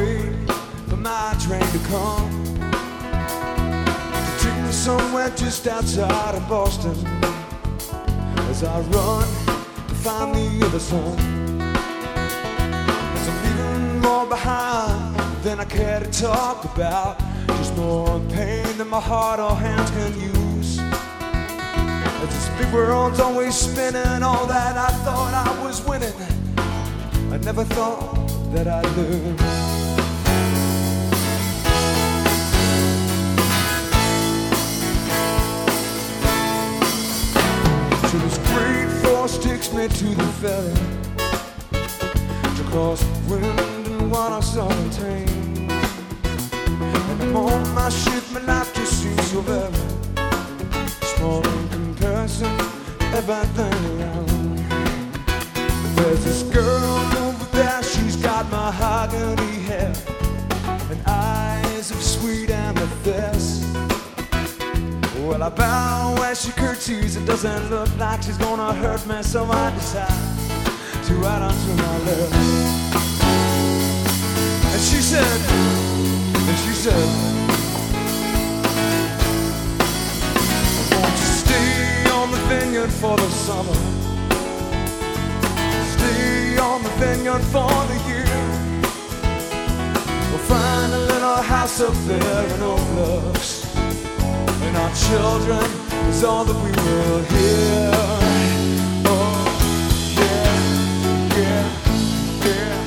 wait for my train to come to take me somewhere just outside of Boston. As I run to find the other sun, as I'm leaving more behind than I care to talk about, just more pain than my heart or hands can use. As this big world's always spinning, all that I thought I was winning, I never thought that I'd lose. So this great force takes me to the ferry, to cross wind and water so tame. And I'm on my ship, my life just seems so very small in comparison to everything around. There's this girl over there, she's got mahogany hair and eyes of sweet amethyst. Well, I bow as she curtsies, it doesn't look like she's gonna hurt me, so I decide to ride onto my left. And she said, won't you stay on the vineyard for the summer? Stay on the vineyard for the year. We'll find a little house up there in Oak Bluffs, and our children is all that we will hear. Oh, yeah, yeah, yeah.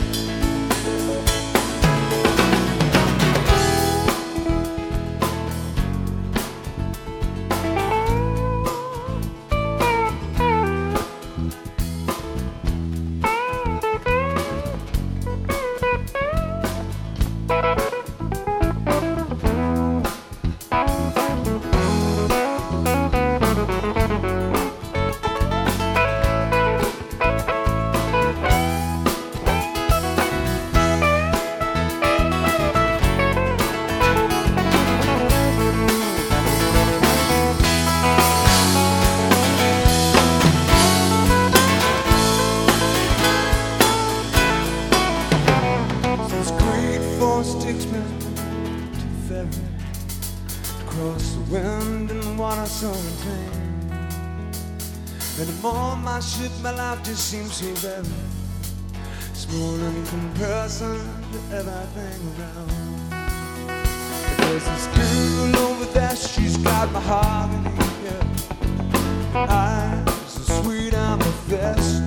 Takes me to the ferry, across the wind and water so tame. And I'm on my ship, my life just seems so very small in comparison to everything around. But there's this girl over there, she's got mahogany hair, eyes of sweet amethyst.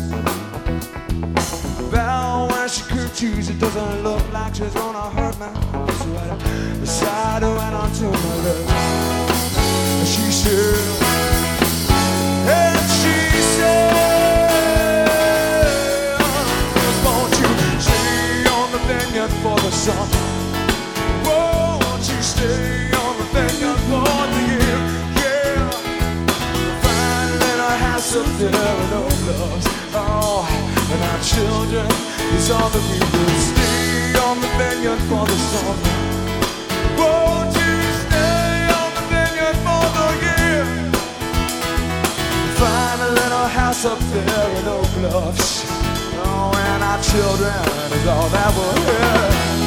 Bow when she curtsies, it doesn't look like she's gonna hurt me, so I decide to run onto my left. And she said, won't you stay on the vineyard for the summer? Won't you stay on the vineyard for the year? Yeah, we'll find a little house up there in Oak Bluffs. Oh, and our children is all that we will. Stay on the vineyard for the summer. Won't you stay on the vineyard for the year? We'll find a little house up there in Oak Bluffs. Oh, and our children is all that we'll hear.